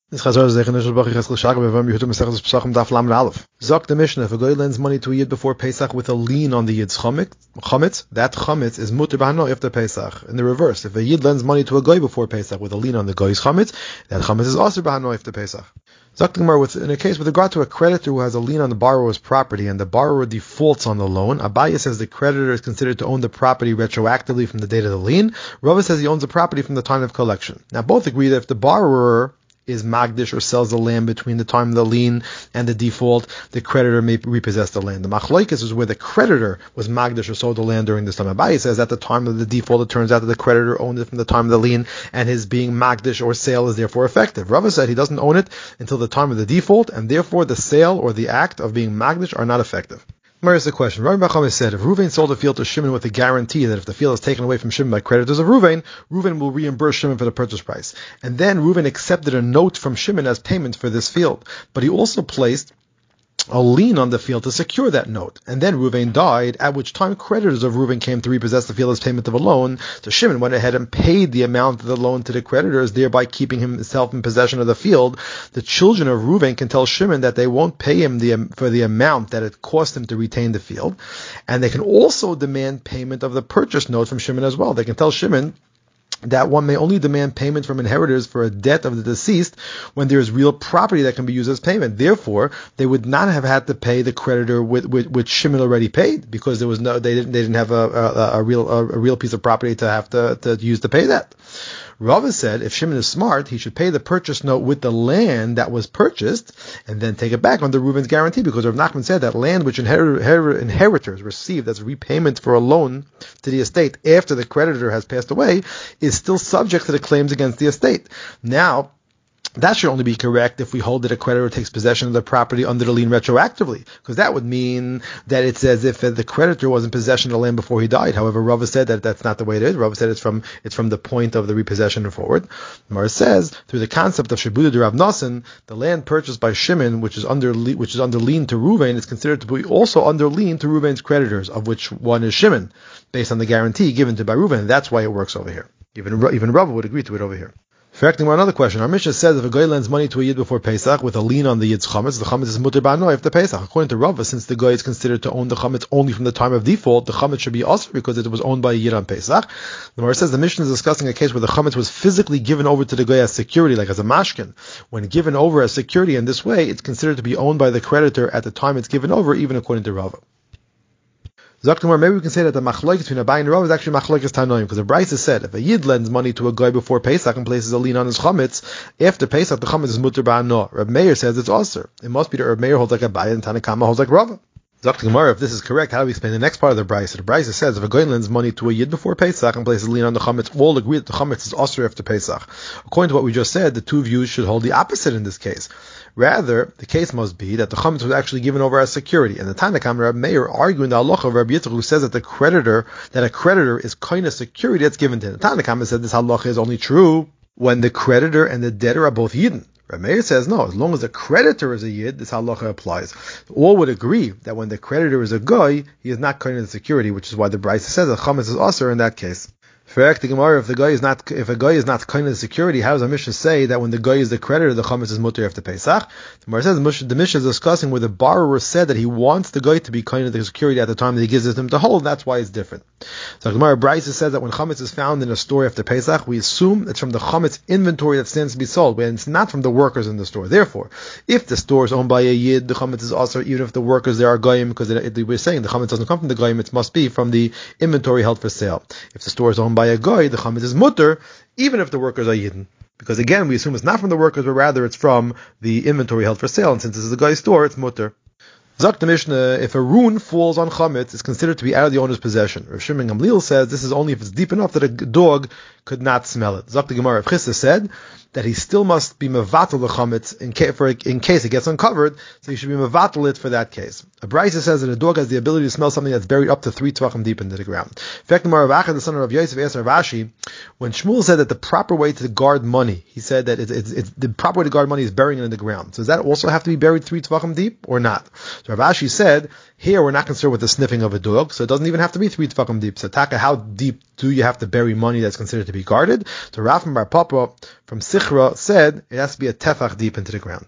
This Chazar is the initial Bachich Cheskel Shagab Evam Yehuda Mesechus Pesachim Daf Lamed Aleph. Zok the Mishnah, if a guy lends money to a Yid before Pesach with a lien on the Yid's chametz, that chametz is muter b'hano after Pesach. In the reverse, if a Yid lends money to a guy before Pesach with a lien on the guy's chametz, that chametz is also b'hano after Pesach. Zok the Gemara, in a case with regard to a creditor who has a lien on the borrower's property and the borrower defaults on the loan, Abaye says the creditor is considered to own the property retroactively from the date of the lien. Rava says he owns the property from the time of collection. Now both agree that if the borrower is magdish or sells the land between the time of the lien and the default, the creditor may repossess the land. The machlokes is where the creditor was magdish or sold the land during this time. Abaye says at the time of the default, it turns out that the creditor owned it from the time of the lien, and his being magdish or sale is therefore effective. Rava said he doesn't own it until the time of the default, and therefore the sale or the act of being magdish are not effective. Here's the question. Rabbi Bacham said, if Reuven sold a field to Shimon with a guarantee that if the field is taken away from Shimon by creditors of Reuven, Reuven will reimburse Shimon for the purchase price. And then Reuven accepted a note from Shimon as payment for this field. But he also placed a lien on the field to secure that note. And then Reuven died, at which time creditors of Reuven came to repossess the field as payment of a loan. So Shimon went ahead and paid the amount of the loan to the creditors, thereby keeping himself in possession of the field. The children of Reuven can tell Shimon that they won't pay him for the amount that it cost him to retain the field. And they can also demand payment of the purchase note from Shimon as well. They can tell Shimon that one may only demand payment from inheritors for a debt of the deceased when there is real property that can be used as payment. Therefore, they would not have had to pay the creditor which Shimon already paid, because there was they didn't have a real piece of property to have to use to pay that. Rava said if Shimon is smart, he should pay the purchase note with the land that was purchased and then take it back under Reuven's guarantee, because Rav Nachman said that land which inheritors received as repayment for a loan to the estate after the creditor has passed away is still subject to the claims against the estate. Now, that should only be correct if we hold that a creditor takes possession of the property under the lien retroactively, because that would mean that it's as if the creditor was in possession of the land before he died. However, Rava said that that's not the way it is. Rava said it's from the point of the repossession and forward. Mar says through the concept of Shibuda de Rav Nosson, the land purchased by Shimon, which is under lien to Reuven, is considered to be also under lien to Reuven's creditors, of which one is Shimon, based on the guarantee given to by Reuven. And that's why it works over here. Even Rava would agree to it over here. Correcting another question, our Mishnah says if a guy lends money to a Yid before Pesach with a lien on the Yid's chametz, the chametz is muter b'hano after Pesach. According to Rava, since the guy is considered to own the chametz only from the time of default, the chametz should be also because it was owned by a Yid on Pesach. The Gemara says the Mishnah is discussing a case where the chametz was physically given over to the guy as security, like as a mashkin. When given over as security in this way, it's considered to be owned by the creditor at the time it's given over, even according to Rava. Zaktamar, maybe we can say that the machlokes between Abaye and Rava is actually machlokes Tanoim, because the Brisa said if a Yid lends money to a guy before Pesach and places a lien on his chametz, after Pesach the chametz is muter b'hano. Reb Meir says it's also. It must be that Reb Meir holds like Abaye and Tanakama holds like Rava. Zaktamar, if this is correct, how do we explain the next part of the Brisa? The Brisa says if a guy lends money to a Yid before Pesach and places a lien on the chametz, all agree that the chametz is also after Pesach. According to what we just said, the two views should hold the opposite in this case. Rather, the case must be that the chametz was actually given over as security. And the Tanakam Reb Meir arguing the halacha of Rabbi Yitzchak, who says that a creditor is kind of security that's given to him. The Tanakam said this halacha is only true when the creditor and the debtor are both Yidden. Reb Meir says no, as long as the creditor is a Yid, this halacha applies. All would agree that when the creditor is a guy, he is not kind of security, which is why the Brisa says that chametz is also in that case. Correct, the Gemara, if a guy is not kind of security, how does our Mishnah say that when the guy is the creditor, the chametz is muter after Pesach? The Gemara says the Mishnah is discussing where the borrower said that he wants the guy to be kind of the security at the time that he gives it to him to hold. That's why it's different. So the Gemara Brisa says that when chametz is found in a store after Pesach, we assume it's from the chametz inventory that stands to be sold, and it's not from the workers in the store. Therefore, if the store is owned by a Yid, the chametz is also, even if the workers there are goyim, because we're saying the chametz doesn't come from the goyim, it must be from the inventory held for sale. If the store is owned by a guy, the chametz is muter, even if the workers are Yidden. Because again, we assume it's not from the workers, but rather it's from the inventory held for sale, and since this is a guy's store, it's muter. Zak the Mishnah, if a rune falls on chametz, it's considered to be out of the owner's possession. Rav Shimon Gamliel says this is only if it's deep enough that a dog could not smell it. Zak the Gemara, Rav Chisda said that he still must be mevatel the chametz in case it gets uncovered, so he should be mevatel it for that case. A Brisa says that a dog has the ability to smell something that's buried up to 3 tvachim deep into the ground. In fact, Rav Acha, the son of Rav Yosef, asked Rav Ashi, when Shmuel said that the proper way to guard money, he said that it's the proper way to guard money is burying it in the ground. So does that also have to be buried 3 tvachim deep or not? So Rav Ashi said, here we're not concerned with the sniffing of a dog, so it doesn't even have to be 3 tvachim deep. So Taka, how deep do you have to bury money that's considered to be be guarded. So Rafam Bar Papa from Sichra said it has to be a tefach deep into the ground.